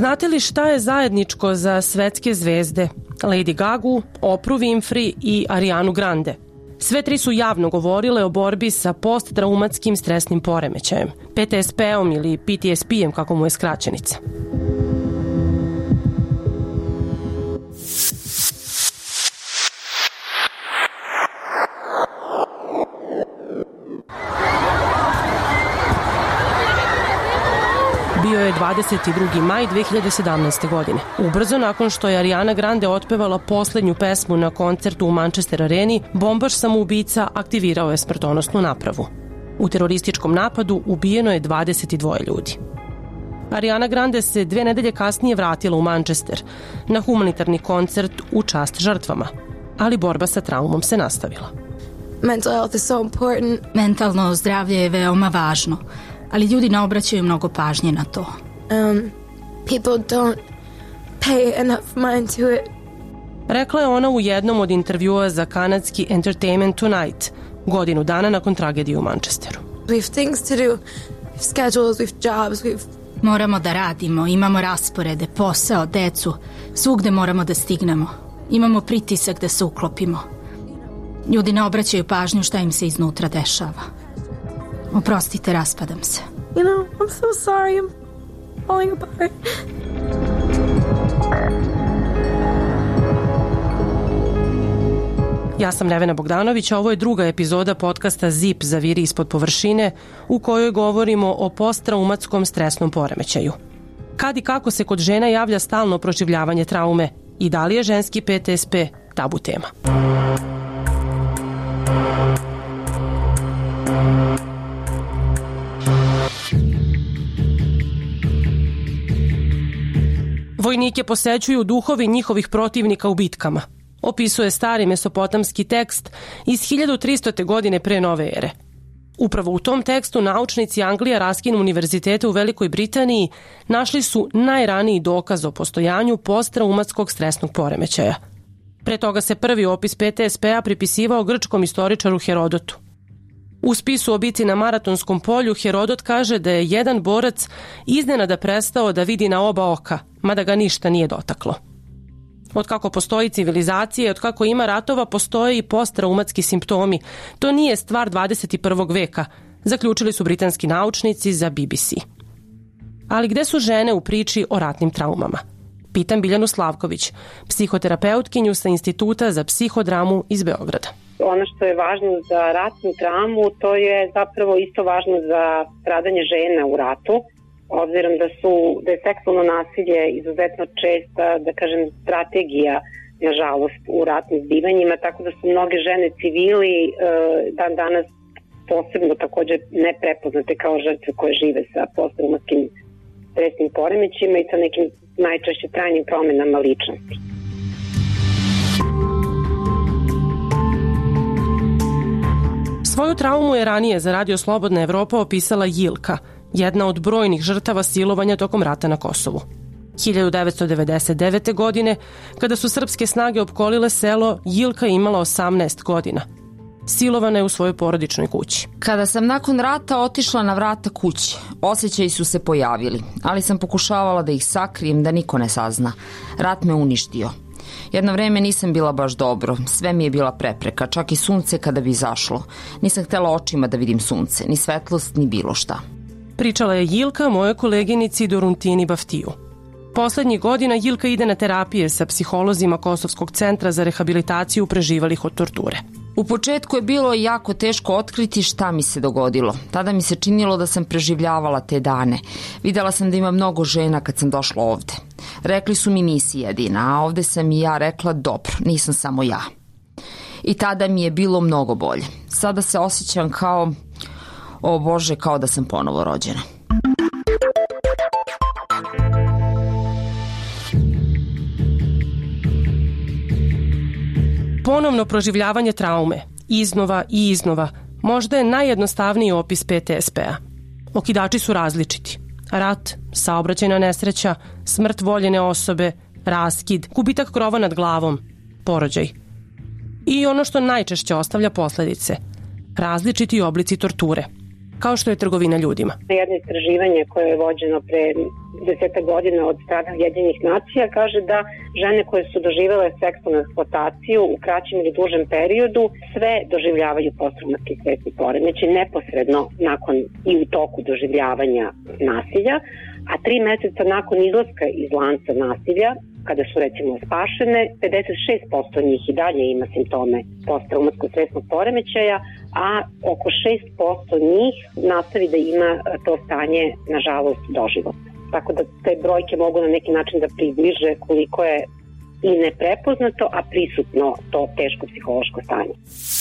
Znate li šta je zajedničko za svetske zvezde Lady Gagu, Oprah Winfrey i Arianu Grande? Sve tri su javno govorile o borbi sa posttraumatskim stresnim poremećajem, PTSP-om ili PTSP-em kako mu je skraćenica. Bio je 22. maj 2017. godine. Ubrzo nakon što je Ariana Grande otpevala poslednju pesmu na koncertu u Manchester Areni, bombaš samoubica aktivirao je smrtonosnu napravu. U terorističkom napadu ubijeno je 22 ljudi. Ariana Grande se 2 nedelje kasnije vratila u Manchester na humanitarni koncert u čast žrtvama, ali borba sa traumom se nastavila. Mental health is so important. Mentalno zdravlje je veoma važno, ali ljudi ne obraćaju mnogo pažnje na to. People don't pay enough mind to it. Rekla je ona u jednom od intervjua za kanadski Entertainment Tonight, godinu dana nakon tragedije u Manchesteru. We have things to do, we have schedules, we have jobs, Moramo da radimo, imamo rasporede, posao, decu, svugde moramo da stignemo. Imamo pritisak da se uklopimo. Ljudi ne obraćaju pažnju šta im se iznutra dešava. Oprostite, raspadam se. You know, I'm so sorry, I'm falling apart. Ja sam Nevena Bogdanović, a ovo je druga epizoda podcasta ZIP Zaviri ispod površine, u kojoj govorimo o posttraumatskom stresnom poremećaju. Kad i kako se kod žena javlja stalno proživljavanje traume i da li je ženski PTSP tabu tema. Vojnike posećuju duhovi njihovih protivnika u bitkama, opisuje stari mesopotamski tekst iz 1300. godine pre nove ere. Upravo u tom tekstu naučnici Anglija Raskin univerziteta u Velikoj Britaniji našli su najraniji dokaz o postojanju posttraumatskog stresnog poremećaja. Pre toga se prvi opis PTSP-a pripisivao grčkom istoričaru Herodotu. U spisu o bici na Maratonskom polju Herodot kaže da je jedan borac iznenada prestao da vidi na oba oka, mada ga ništa nije dotaklo. Od kako postoji civilizacija, od kako ima ratova, postoje i posttraumatski simptomi. To nije stvar 21. veka, zaključili su britanski naučnici za BBC. Ali gde su žene u priči o ratnim traumama? Pitam Biljanu Slavković, psihoterapeutkinju sa Instituta za psihodramu iz Beograda. Ono što je važno za ratnu traumu, to je zapravo isto važno za stradanje žena u ratu, obzirom da je seksualno nasilje izuzetno česta, da kažem, strategija, nažalost, u ratnim zbivanjima, tako da su mnoge žene civili dan danas posebno također neprepoznate kao žrtve koje žive sa posttraumatskim stresnim poremećima i sa nekim najčešće trajnim promenama ličnosti. Svoju traumu je ranije za Radio Slobodna Evropa opisala Jilka, jedna od brojnih žrtava silovanja tokom rata na Kosovu. 1999. godine, kada su srpske snage opkolile selo, Jilka je imala 18 godina. Silovana je u svojoj porodičnoj kući. Kada sam nakon rata otišla na vrata kuće, osjećaji su se pojavili, ali sam pokušavala da ih sakrijem, da niko ne sazna. Rat me uništio. Jedno vreme nisam bila baš dobro, sve mi je bila prepreka, čak i sunce kada bi izašlo. Nisam htela očima da vidim sunce, ni svetlost, ni bilo šta. Pričala je Jilka mojoj koleginici Doruntini Baftiju. Poslednjih godina Jilka ide na terapije sa psiholozima Kosovskog centra za rehabilitaciju preživalih od torture. U početku je bilo jako teško otkriti šta mi se dogodilo. Tada mi se činilo da sam preživljavala te dane. Videla sam da ima mnogo žena kad sam došla ovde. Rekli su mi nisi jedina, a ovde sam i ja rekla dobro, nisam samo ja. I tada mi je bilo mnogo bolje. Sada se osjećam kao, o Bože, kao da sam ponovo rođena. Ponovno proživljavanje traume, iznova i iznova, možda je najjednostavniji opis PTSP-a. Okidači su različiti. Rat, saobraćajna nesreća, smrt voljene osobe, raskid, gubitak krova nad glavom, porođaj. I ono što najčešće ostavlja posledice, različiti oblici torture. kao što je trgovina ljudima. Jedno istraživanje koje je vođeno pre 10 godina od strane Ujedinjenih nacija kaže da žene koje su doživjele seksualnu eksploataciju u kraćem ili dužem periodu sve doživljavaju posttraumatski stresni poremećaj neposredno nakon i u toku doživljavanja nasilja, a 3 meseca nakon izlaska iz lanca nasilja, kada su recimo spašene, 56% njih i dalje ima simptome posttraumatskog stresnog poremećaja, a oko 6% njih nastavi da ima to stanje, nažalost, doživotno. Tako da te brojke mogu na neki način da približe koliko je i neprepoznato, a prisutno to teško psihološko stanje.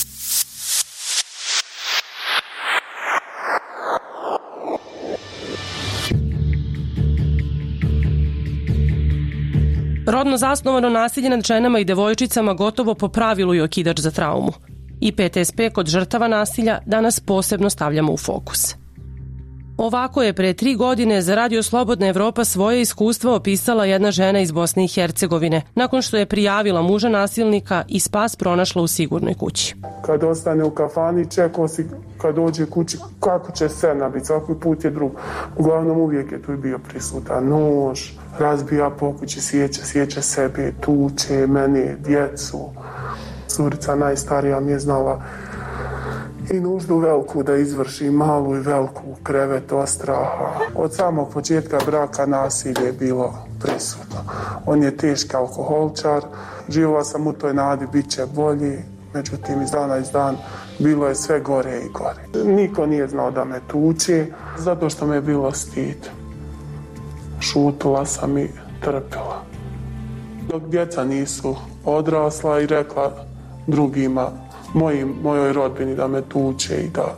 Rodno zasnovano nasilje nad ženama i devojčicama gotovo po pravilu je okidač za traumu. I PTSP kod žrtava nasilja danas posebno stavljamo u fokus. Ovako je pre 3 godine za Radio Slobodna Evropa svoje iskustvo opisala jedna žena iz Bosne i Hercegovine, nakon što je prijavila muža nasilnika i spas pronašla u sigurnoj kući. Kad ostane u kafani, čekao si kad dođe kući kako će scena biti, svaki put je drug. Uglavnom uvijek je tu bio prisutan nož, razbija po kući, sjeća sebe, tuče mene, djecu. Curica najstarija mi je znala i nuždu veliku da izvrši, malu i veliku u krevet od straha. Od samog početka braka nasilje je bilo prisutno. On je teški alkoholčar, živjela sam u toj nadi, bit će bolji, međutim iz dana iz dan bilo je sve gore i gore. Niko nije znao da me tuče, zato što me je bilo stid. Šutila sam i trpila. Dok djeca nisu odrasla i rekla drugima, mojoj rodbini da me tuče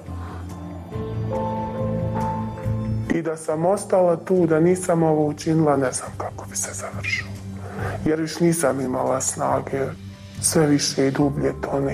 i da sam ostala tu, da nisam ovo učinila, ne znam kako bi se završilo. Jer još nisam imala snage, sve više i dublje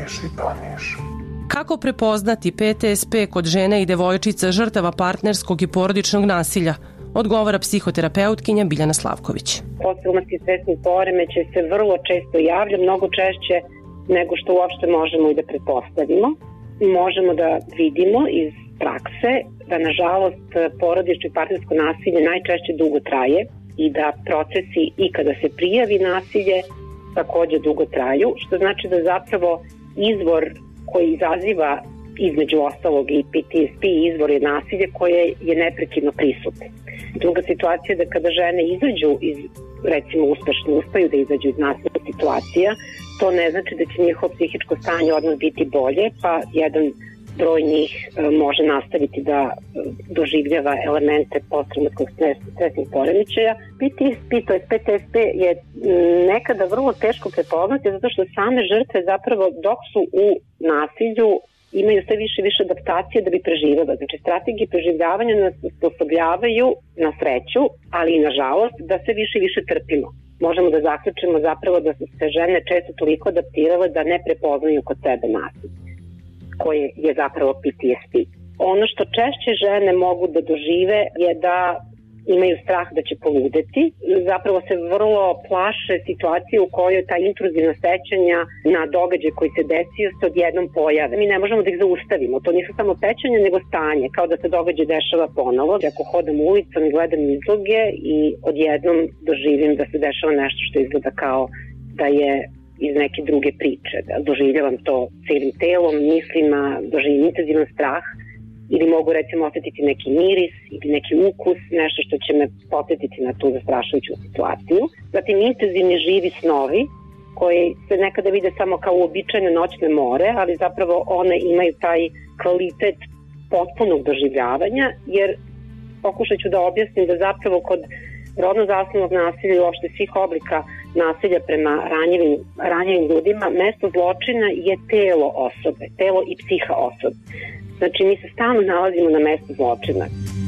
toneš. Kako prepoznati PTSP kod žene i devojčica žrtava partnerskog i porodičnog nasilja? Odgovara psihoterapeutkinja Biljana Slavković. Posttraumatski stresni poremećaj se vrlo često javlja, mnogo češće nego što uopšte možemo i da pretpostavimo. Možemo da vidimo iz prakse da, nažalost, porodično i partnersko nasilje najčešće dugo traje i da procesi i kada se prijavi nasilje takođe dugo traju, što znači da zapravo izvor koji izaziva između ostalog i PTSP izvor je nasilje koje je neprekidno prisutno. Druga situacija je da kada žene izađu iz, recimo uspešno uspeju da izađu iz nasilnih situacija, to ne znači da će njihovo psihičko stanje odmah biti bolje, pa jedan broj njih može nastaviti da doživljava elemente posttraumatskog stresnih poremećaja. PTSP, to je PTSP, je nekada vrlo teško prepoznati zato što same žrtve zapravo dok su u nasilju imaju sve više adaptacije da bi preživjela. Znači, strategije preživljavanja nas usposobljavaju na sreću, ali i nažalost da sve više trpimo. Možemo da zaključimo zapravo da su se žene često toliko adaptirale da ne prepoznaju kod sebe nasilje, koje je zapravo PTSP. Ono što češće žene mogu da dožive je da imaju strah da će poludeti. Zapravo se vrlo plaše situacije u kojoj ta intruzivna sećanja na događaj koji se desio se odjednom pojave. Mi ne možemo da ih zaustavimo. To nisu samo sećanja, nego stanje, kao da se događaj dešava ponovo. Ako hodam ulicom i gledam izloge i odjednom doživim da se dešava nešto što izgleda kao da je iz neke druge priče. Doživljavam to cijelim telom, mislima, doživim intenzivan strah, ili mogu recimo osjetiti neki miris ili neki ukus, nešto što će me podsjetiti na tu zastrašujuću situaciju. Zatim intenzivni živi snovi koji se nekada vide samo kao uobičajene noćne more, ali zapravo one imaju taj kvalitet potpunog doživljavanja, jer pokušat ću da objasnim da zapravo kod rodno zasnovanog nasilja i uopšte svih oblika nasilja prema ranjivim ljudima, mesto zločina je telo osobe, telo i psiha osobe. Znači, mi se stalno nalazimo na mestu zločina.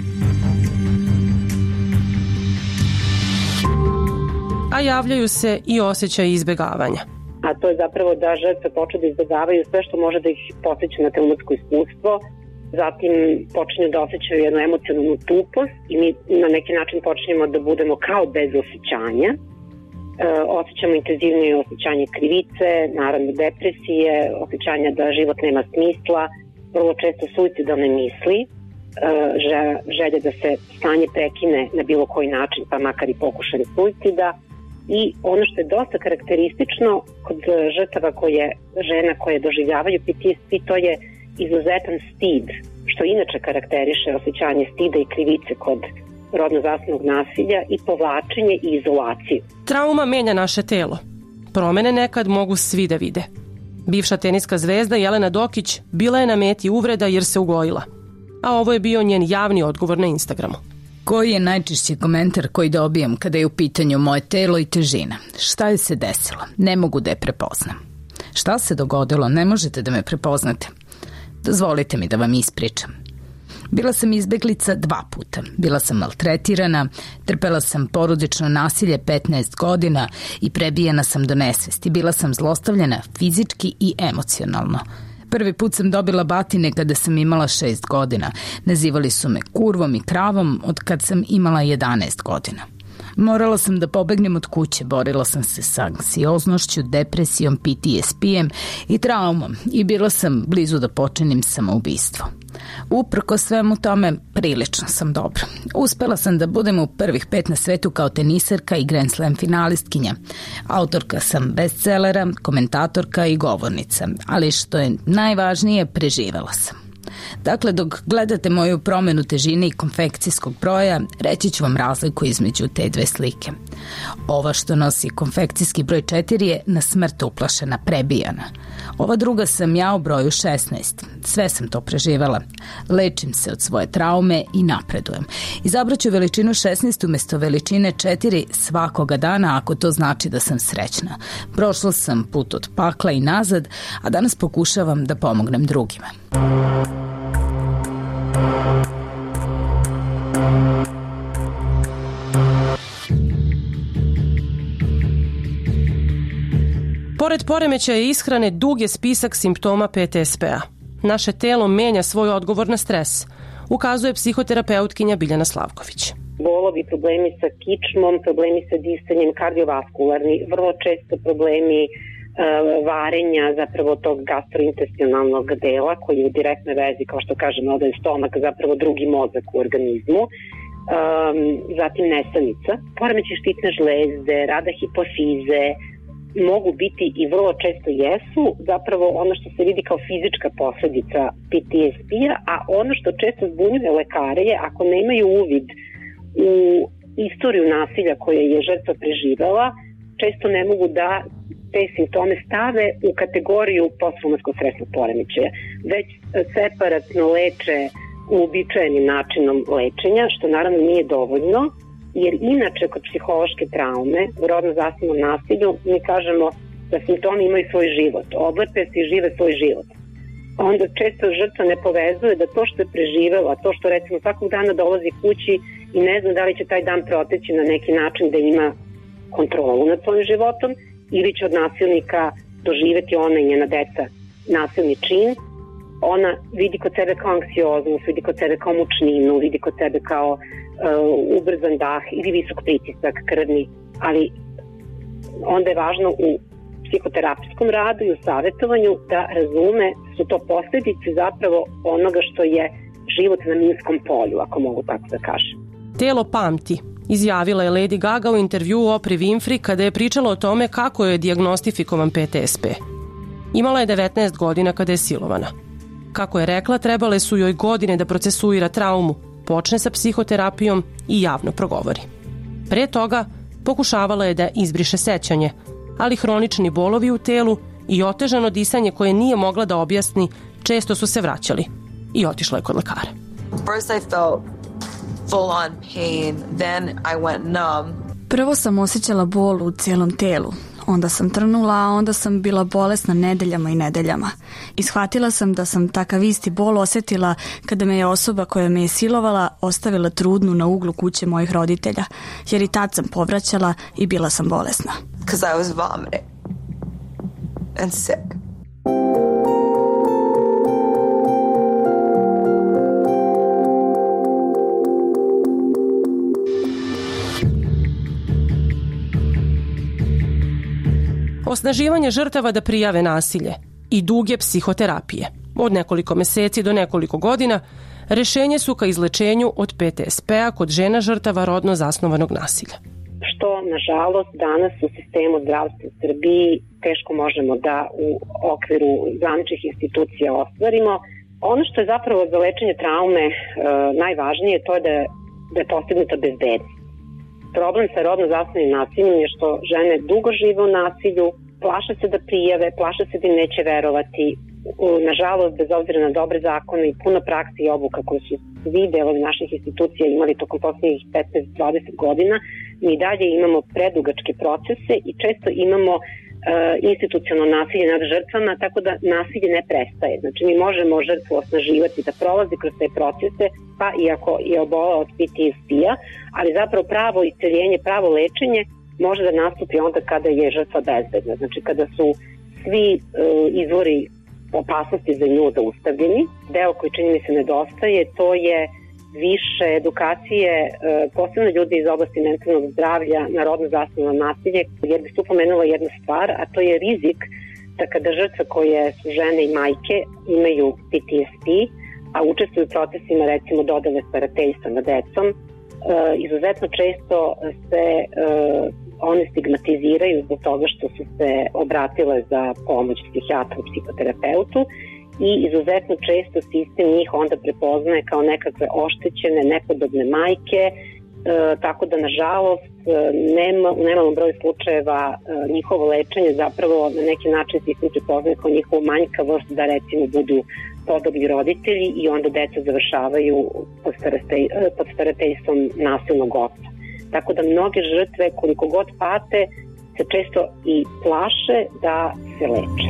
A javljaju se i osjećaji izbegavanja. A to je zapravo da žrtve počnu da izbegavaju sve što može da ih podsjeća na traumatsko iskustvo, zatim počinju da osjećaju jednu emocionalnu tupost i mi na neki način počinjemo da budemo kao bez osjećanja. Osjećamo intenzivnije osjećanje krivice, naravno depresije, osjećanja da život nema smisla, vrlo često suicidalne misli želje da se stanje prekine na bilo koji način, pa makar i pokušaj suicida. I ono što je dosta karakteristično kod žrtava žena koje doživljavaju PTSD, to je izuzetan stid, što inače karakteriše osjećanje stida i krivice kod rodno zasnovanog nasilja i povlačenje i izolaciju. Trauma menja naše telo. Promene nekad mogu svi da vide. Bivša teniska zvezda Jelena Dokić bila je na meti uvreda jer se ugojila. A ovo je bio njen javni odgovor na Instagramu. Koji je najčešći komentar koji dobijam kada je u pitanju moje telo i težina? Šta je se desilo? Ne mogu da je prepoznam. Šta se dogodilo? Ne možete da me prepoznate. Dozvolite mi da vam ispričam. Bila sam izbeglica 2 puta. Bila sam maltretirana, trpela sam porodično nasilje 15 godina i prebijena sam do nesvesti. Bila sam zlostavljena fizički i emocionalno. Prvi put sam dobila batine kada sam imala 6 godina. Nazivali su me kurvom i kravom od kad sam imala 11 godina. Morala sam da pobegnem od kuće, borila sam se sa anksioznošću, depresijom, PTSP-em i traumom i bila sam blizu da počinim samoubistvo. Uprko svemu tome, prilično sam dobra. Uspela sam da budem u prvih 5 na svetu kao teniserka i Grand Slam finalistkinja. Autorka sam bestsellera, komentatorka i govornica, ali što je najvažnije, preživela sam. Dakle, dok gledate moju promenu težine i konfekcijskog broja, reći ću vam razliku između te 2 slike. Ova što nosi konfekcijski broj 4 je na smrt uplašena, prebijana. Ova druga sam ja u broju 16. Sve sam to preživela. Lečim se od svoje traume i napredujem. Izabraću veličinu 16 umjesto veličine 4 svakoga dana ako to znači da sam srećna. Prošla sam put od pakla i nazad, a danas pokušavam da pomognem drugima. Pored poremećaja ishrane, dug je spisak simptoma PTSP-a. Naše telo menja svoj odgovor na stres, ukazuje psihoterapeutkinja Biljana Slavković. Bolovi, problemi sa kičmom, problemi sa disanjem, kardiovaskularni, vrlo često problemi varenja zapravo tog gastrointestinalnog dela koji je u direktnoj vezi, kao što kažemo, ovdje je stomak zapravo drugi mozak u organizmu. Zatim nesanica, poremećaj štitne žlezde, rada hipofize, mogu biti i vrlo često jesu zapravo ono što se vidi kao fizička posljedica PTSD-a, a ono što često zbunjuje lekare je ako nemaju uvid u istoriju nasilja koje je žrtva preživela, često ne mogu da te simptome stave u kategoriju posttraumatskog stresnog poremećaja, već separatno leče uobičajenim načinom lečenja, što naravno nije dovoljno, jer inače kod psihološke traume u rodno zasnovanom nasilju mi kažemo da simptomi imaju svoj život, oblepe se i žive svoj život. Onda često žrtva ne povezuje da to što je preživela, to što recimo svakog dana dolazi kući i ne zna da li će taj dan proteći na neki način da ima kontrolu nad svojim životom ili će od nasilnika doživeti ona i njena deca nasilni čin. Ona vidi kod sebe kao anksioznost, vidi kod sebe kao mučninu, vidi kod sebe kao ubrzan dah ili visok pritisak krvni, ali onda je važno u psihoterapijskom radu i u savjetovanju da razume su to posljedice zapravo onoga što je život na minskom polju, ako mogu tako da kažem. Telo pamti, izjavila je Lady Gaga u intervjuu Oprah Winfrey kada je pričala o tome kako je dijagnostifikovan PTSP. Imala je 19 godina kada je silovana. Kako je rekla, trebale su joj godine da procesuira traumu, počne sa psihoterapijom i javno progovori. Pre toga pokušavala je da izbriše sećanje, ali hronični bolovi u telu i otežano disanje koje nije mogla da objasni često su se vraćali i otišla je kod lekara. First I felt full on pain, then I went numb. Prvo sam osjećala bol u cijelom telu. Onda sam trnula, a onda sam bila bolesna nedeljama i nedeljama. I shvatila sam da sam takav isti bol osjetila kada me je osoba koja me je silovala ostavila trudnu na uglu kuće mojih roditelja, jer i tad sam povraćala i bila sam bolesna. Because I was vomiting and sick. Osnaživanje žrtava da prijave nasilje i duge psihoterapije. Od nekoliko meseci do nekoliko godina rešenje su ka izlečenju od PTSP-a kod žena žrtava rodno zasnovanog nasilja. Što, nažalost, danas u sistemu zdravstva u Srbiji teško možemo da u okviru zvaničnih institucija ostvarimo. Ono što je zapravo za lečenje traume najvažnije, to je da je postignuta bezbednost. Problem sa rodno zasnovanim nasiljem je što žene dugo žive u nasilju, plaše se da prijave, plaše se da im neće verovati. Nažalost, bez obzira na dobre zakone i puno prakse i obuka koje su svi delovi naših institucija imali tokom poslednjih 15-20 godina, mi dalje imamo predugačke procese i često imamo institucionalno nasilje nad žrtvama, tako da nasilje ne prestaje. Znači, mi možemo žrtvu osnaživati da prolazi kroz te procese, pa i ako je obola od PTSP-a, ali zapravo pravo isceljenje, pravo lečenje može da nastupi onda kada je žrtva bezbedna. Znači, kada su svi izvori opasnosti za nju zaustavljeni. Deo koji čini mi se nedostaje, to je više edukacije, posebno ljudi iz oblasti mentalnog zdravlja na rodno zasnovano nasilje, jer bih tu pomenula jednu stvar, a to je rizik da kada žrtve koje su žene i majke imaju PTSP, a učestvuju u procesima recimo dodane starateljstva nad decom, izuzetno često se one stigmatiziraju zbog toga što su se obratile za pomoć psihijatru, psihoterapeutu i izuzetno često sistem njih onda prepoznaje kao nekakve oštećene, nepodobne majke, tako da nažalost u nemalom broju slučajeva njihovo lečenje zapravo na neki način sistem prepoznaje kao njihovu manjkavost da recimo budu podobni roditelji i onda deca završavaju pod starateljstvom nasilnog oca. Tako da mnoge žrtve, koliko god pate, se često i plaše da se leče.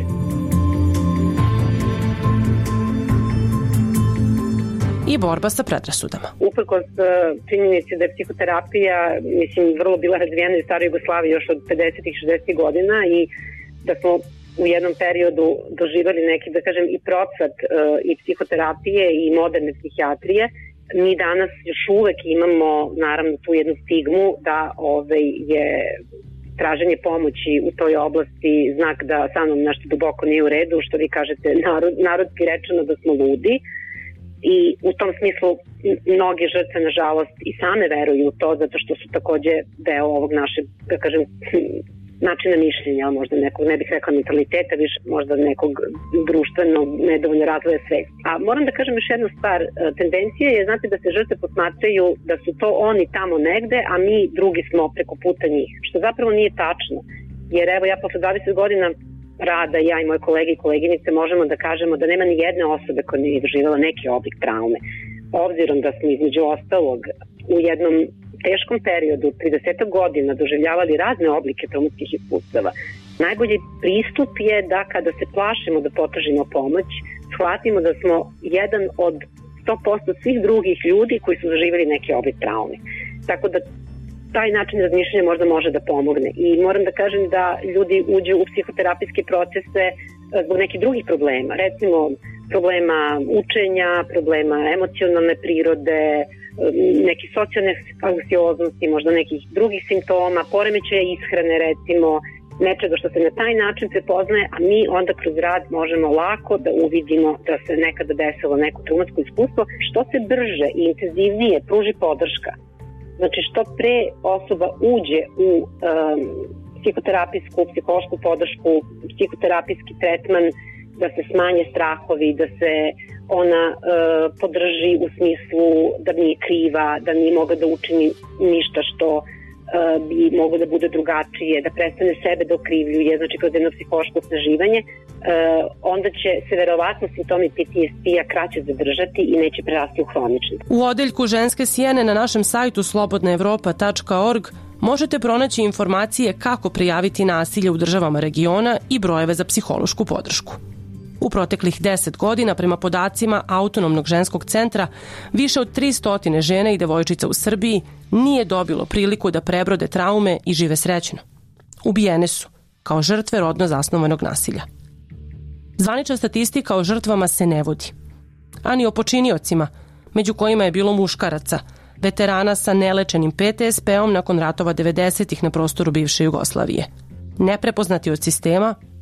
I borba sa predrasudama. Uprkos činjenici da je psihoterapija, vrlo bila razvijena u staroj Jugoslaviji još od 50-ih, 60-ih godina i da smo u jednom periodu doživali neki, da kažem, i procvat i psihoterapije i moderne psihijatrije. Mi danas još uvek imamo, naravno, tu jednu stigmu da je traženje pomoći u toj oblasti znak da sa mnom nešto duboko nije u redu, što vi kažete narodski rečeno da smo ludi. I u tom smislu mnogi žrtve, nažalost, i same veruju u to, zato što su takođe deo ovog našeg, da kažem, načina mišljenja, možda nekog, ne bih rekla mentaliteta, više možda nekog društvenog nedovoljno razvoja svesti. A moram da kažem još jednu stvar, tendencija je, znate, da se žrtve posmatraju da su to oni tamo negde, a mi drugi smo preko puta njih, što zapravo nije tačno. Jer evo ja posle 20 godina rada, ja i moje kolege i koleginice možemo da kažemo da nema ni jedne osobe koja nije doživjela neki oblik traume. Obzirom da smo između ostalog u jednom teškom periodu, 30 godina, doživljavali razne oblike traumatskih iskustava, najbolji pristup je da kada se plašimo da potražimo pomoć, shvatimo da smo jedan od 100% svih drugih ljudi koji su doživjeli neki oblik traume. Tako da taj način razmišljanja možda može da pomogne. I moram da kažem da ljudi uđu u psihoterapijske procese zbog nekih drugih problema. Recimo, problema učenja, problema emocionalne prirode, neke socijalne anksioznosti, možda nekih drugih simptoma, poremećaja ishrane, recimo, nečega što se na taj način prepoznaje, a mi onda kroz rad možemo lako da uvidimo da se nekada desilo neko traumatsko iskustvo. Što se brže i intenzivnije pruži podrška, znači što pre osoba uđe u psihoterapijsku, psihološku podršku, psihoterapijski tretman, da se smanje strahovi, da se ona podrži u smislu da nije kriva, da nije mogla da učini ništa što bi moglo da bude drugačije, da prestane sebe da okrivljuje, znači kroz jedno psihološko osnaživanje, onda će se verovatno simptomi PTSP-a kraće zadržati i neće prerasti u hronični. U odeljku Ženske sjene na našem sajtu slobodnaevropa.org možete pronaći informacije kako prijaviti nasilje u državama regiona i brojeve za psihološku podršku. U proteklih 10 godina, prema podacima Autonomnog ženskog centra, više od 300 žena i devojčica u Srbiji nije dobilo priliku da prebrode traume i žive srećno. Ubijene su, kao žrtve rodno zasnovanog nasilja. Zvanična statistika o žrtvama se ne vodi, a ni o počiniocima, među kojima je bilo muškaraca, veterana sa nelečenim PTSP-om nakon ratova 90-ih na prostoru bivše Jugoslavije. Neprepoznati od sistema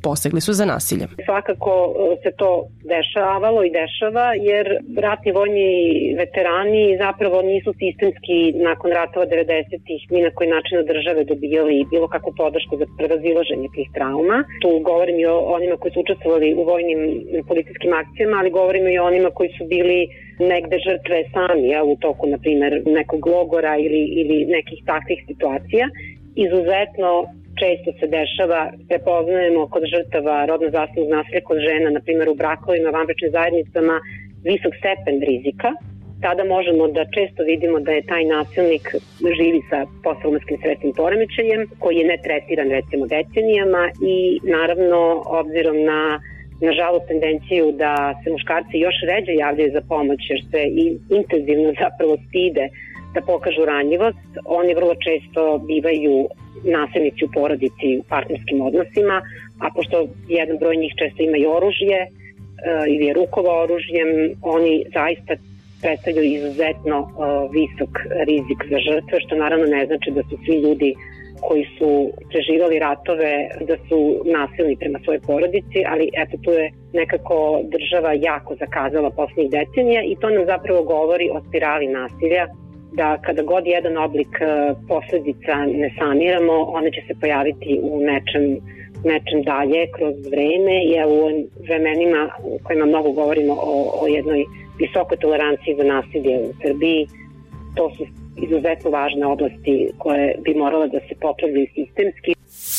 posegli su za nasiljem. Svakako se to dešavalo i dešava, jer ratni vojni veterani zapravo nisu sistemski nakon ratova 90-ih ni na koji način od države dobijali bilo kakvu podršku za prevazilaženje tih trauma. Tu govorim i o onima koji su učestvovali u vojnim policijskim akcijama, ali govorim i o onima koji su bili negde žrtve sami, u toku, na primjer, nekog logora ili nekih takvih situacija. Izuzetno često se dešava, prepoznajemo kod žrtava rodno zasebnog nasilja kod žena, na primjer u brakovima, vanbračnim zajednicama, visok stepen rizika. Tada možemo da često vidimo da je taj nasilnik živi sa posttraumatskim stresnim poremećajem, koji je ne tretiran recimo decenijama i naravno obzirom na nažalost tendenciju da se muškarci još ređe javljaju za pomoć jer se i intenzivno zapravo stide da pokažu ranjivost, oni vrlo često bivaju nasilnici u porodici, u partnerskim odnosima, a pošto jedan broj njih često ima i oružje ili je rukovao oružjem, oni zaista predstavljaju izuzetno visok rizik za žrtve, što naravno ne znači da su svi ljudi koji su preživali ratove da su nasilni prema svojoj porodici, ali eto tu je nekako država jako zakazala poslednjih decenija i to nam zapravo govori o spirali nasilja, da kada god jedan oblik posledica ne saniramo, one će se pojaviti u nečem dalje kroz vreme i u vremenima u kojima mnogo govorimo o jednoj visokoj toleranciji za nasilje u Srbiji. To su izuzetno važne oblasti koje bi morale da se popravljaju sistemski.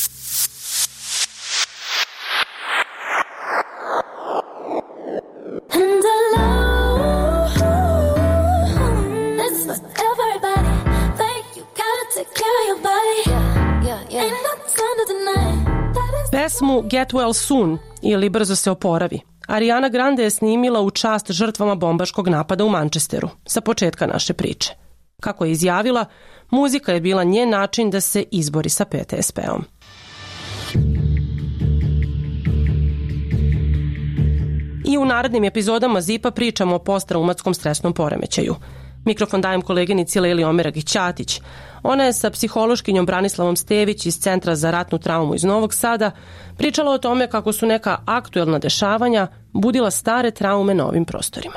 Pesmu Get Well Soon ili Brzo se oporavi Ariana Grande je snimila u čast žrtvama bombaškog napada u Manchesteru sa početka naše priče. Kako je izjavila, muzika je bila njen način da se izbori sa PTSP-om. I u narednim epizodama ZIP-a pričamo o posttraumatskom stresnom poremećaju. Mikrofon dajem koleginici Leli Omeragić-Ćatić. Ona je sa psihološkinjom Branislavom Stević iz Centra za ratnu traumu iz Novog Sada pričala o tome kako su neka aktuelna dešavanja budila stare traume na ovim prostorima.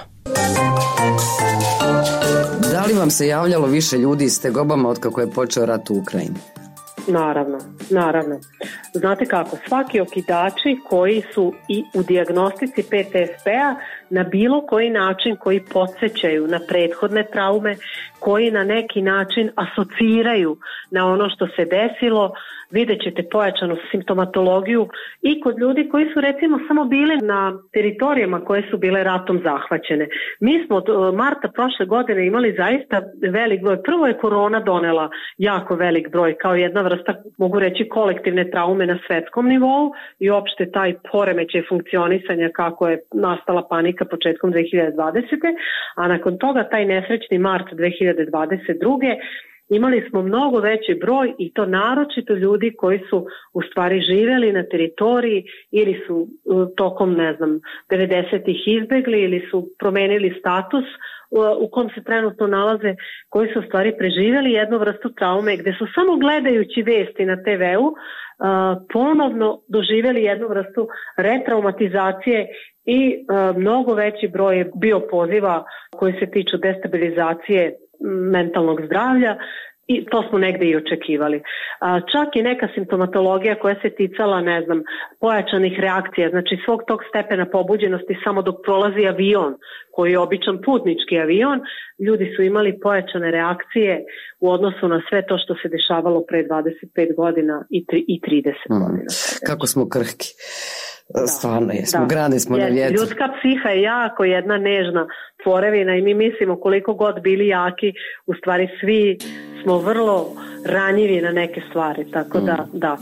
Da li vam se javljalo više ljudi s tegobama od kako je počeo rat u Ukrajini? Naravno. Znate kako, svaki okidači koji su i u dijagnostici PTSP-a na bilo koji način koji podsjećaju na prethodne traume, koji na neki način asociraju na ono što se desilo, vidjet ćete pojačanu simptomatologiju i kod ljudi koji su recimo samo bili na teritorijama koje su bile ratom zahvaćene. Mi smo od marta prošle godine imali zaista velik broj. Prvo je korona donela jako velik broj kao jedna vrsta, mogu reći, kolektivne traume na svetskom nivou i opšte taj poremećaj funkcionisanja kako je nastala panika početkom 2020. A nakon toga taj nesrećni mart 2022. imali smo mnogo veći broj i to naročito ljudi koji su u stvari živeli na teritoriji ili su tokom, 90-ih izbegli ili su promenili status u kom se trenutno nalaze, koji su u stvari preživjeli jednu vrstu traume gde su samo gledajući vesti na TV-u ponovno doživjeli jednu vrstu retraumatizacije i mnogo veći broj je bio poziva koji se tiču destabilizacije mentalnog zdravlja i to smo negde i očekivali. Čak i neka simptomatologija koja se ticala, pojačanih reakcija, znači svog tog stepena pobuđenosti samo dok prolazi avion, koji je običan putnički avion, ljudi su imali pojačane reakcije u odnosu na sve to što se dešavalo pre 25 godina i 30 godina. Kako smo krhki. Stvarno jesmo, grane smo na vjetru. Ljudska psiha je jako jedna nežna tvorevina i mi mislimo koliko god bili jaki, u stvari svi smo vrlo ranjivi na neke stvari, tako da.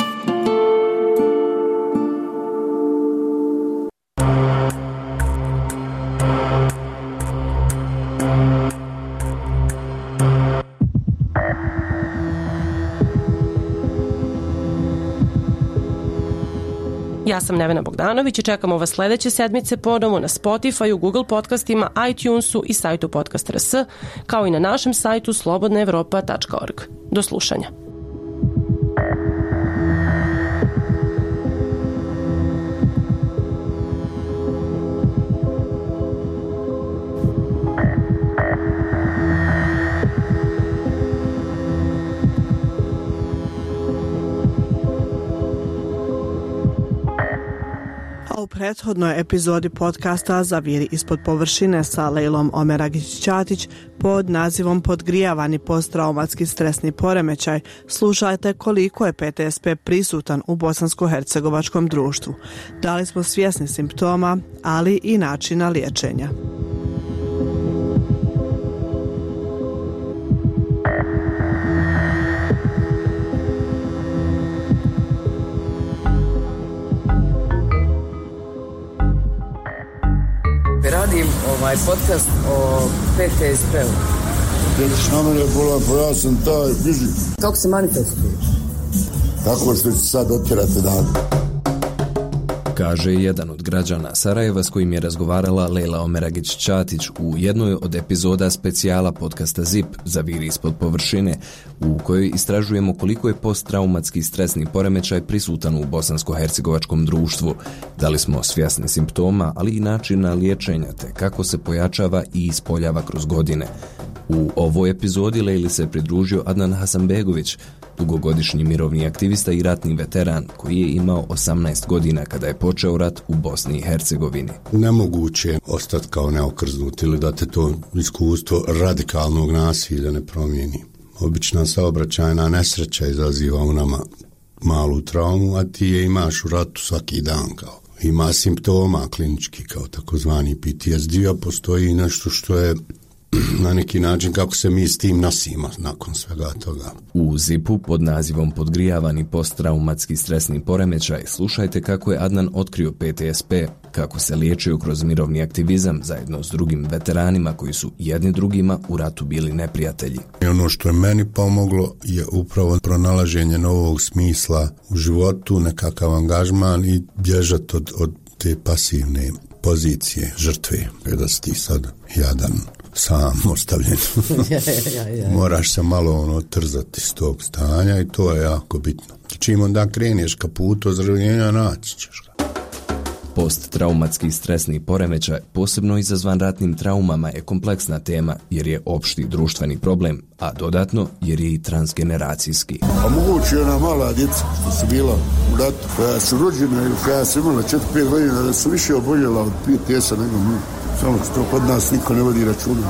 Ja sam Nevena Bogdanović i čekamo vas sledeće sedmice ponovo na Spotifyu, Google podcastima, iTunesu i sajtu Podcast.rs, kao i na našem sajtu slobodnaevropa.org. Do slušanja. prethodnoj epizodi podcasta Zaviri ispod površine sa Lejlom Omeragić-Ćatić pod nazivom Podgrijavani posttraumatski stresni poremećaj slušajte koliko je PTSP prisutan u bosansko-hercegovačkom društvu. Da li smo svjesni simptoma, ali i načina liječenja. Radim podcast o PTSP-u. Vidiš na mene bolan, pa ja sam taj fizik. Kako se manifestuje? Tako što ću sad otjerati dan. Kaže jedan od građana Sarajeva s kojim je razgovarala Lejla Omeragić-Ćatić u jednoj od epizoda specijala podcasta ZIP Zaviri ispod površine, u kojoj istražujemo koliko je posttraumatski stresni poremećaj prisutan u bosansko-hercegovačkom društvu, da li smo svjesni simptoma, ali i načina liječenja te kako se pojačava i ispoljava kroz godine. U ovoj epizodi Lejli se pridružio Adnan Hasanbegović, dugogodišnji mirovni aktivista i ratni veteran koji je imao 18 godina kada je počeo rat u Bosni i Hercegovini. Nemoguće ostati kao neokrznut ili da te to iskustvo radikalnog nasilja ne promijeni. Obična saobraćajna nesreća izaziva u nama malu traumu, a ti je imaš u ratu svaki dan kao. Ima simptoma klinički kao takozvani PTSD, a postoji nešto što je na neki način kako se mi s tim nosimo nakon svega toga. U ZIP-u pod nazivom Podgrijavani posttraumatski stresni poremećaj slušajte kako je Adnan otkrio PTSP, kako se liječio kroz mirovni aktivizam zajedno s drugim veteranima koji su jedni drugima u ratu bili neprijatelji. I ono što je meni pomoglo je upravo pronalaženje novog smisla u životu, nekakav angažman i bježati od te pasivne pozicije žrtve, kada si ti sad jadan, sam ostavljen. Moraš se malo trzati s tog stanja i to je jako bitno. Čim onda kreneš ka putu ozdravljenja, naći ćeš ga. Posttraumatski stresni poremećaj, posebno izazvan ratnim traumama, je kompleksna tema jer je opšti društveni problem, a dodatno jer je i transgeneracijski. A moguće je ona mala djeca što su bila u ratu, koja su rođena ili koja su imala 4-5 godina, da su više oboljela od PTS-a nego mi. Samo što kod nas niko ne vodi računa.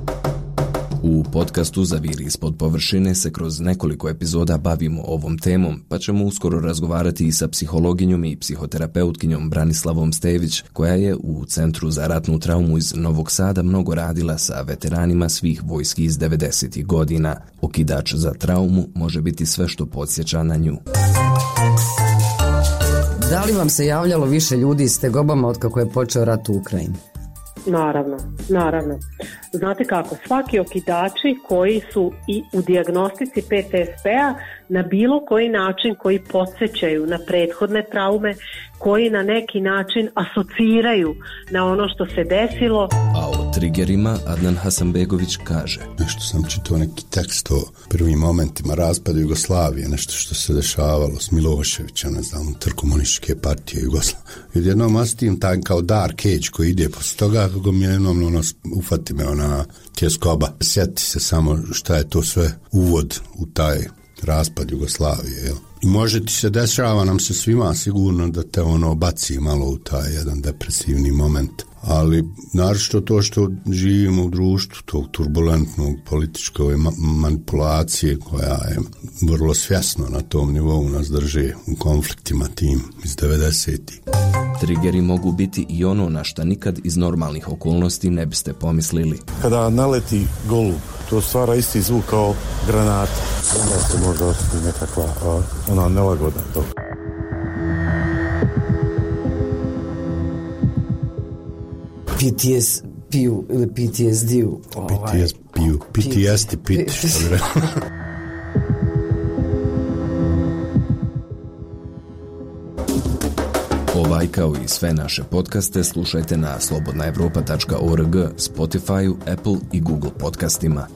U podcastu Zaviri ispod površine se kroz nekoliko epizoda bavimo ovom temom, pa ćemo uskoro razgovarati i sa psihologinjom i psihoterapeutkinjom Branislavom Stević, koja je u Centru za ratnu traumu iz Novog Sada mnogo radila sa veteranima svih vojski iz 90. godina. Okidač za traumu može biti sve što podsjeća na nju. Da li vam se javljalo više ljudi s tegobama od kako je počeo rat u Ukrajini? Naravno. Znate kako, svaki okidači koji su i u dijagnostici PTSP-a na bilo koji način koji podsjećaju na prethodne traume, koji na neki način asociraju na ono što se desilo. A o triggerima Adnan Hasanbegović kaže: nešto sam čitao neki tekst o prvim momentima raspada Jugoslavije, nešto što se dešavalo s Miloševića, ne znam, komunističke partije Jugoslavije. Jednom ostim taj kao Dark Age koji ide posle toga, kako mi jednom ufati me ona tjeskoba. Sjeti se samo šta je to sve uvod u taj raspad Jugoslavije, jel? I može ti se dešava nam se svima sigurno da te baci malo u taj jedan depresivni moment, ali naročito to što živimo u društvu tog turbulentnog političke manipulacije koja je vrlo svjesno na tom nivou nas drže u konfliktima tim iz 90-ih. Triggeri mogu biti i ono na šta nikad iz normalnih okolnosti ne biste pomislili. Kada naleti golub, to stvara isti zvuk kao granata. Onda se može osjetiti nekakva nelagoda. PTSP-u ili PTSD-u. PTSD, Ovaj kao i sve naše podcaste slušajte na slobodnaevropa.org, Spotify, Apple i Google podcastima.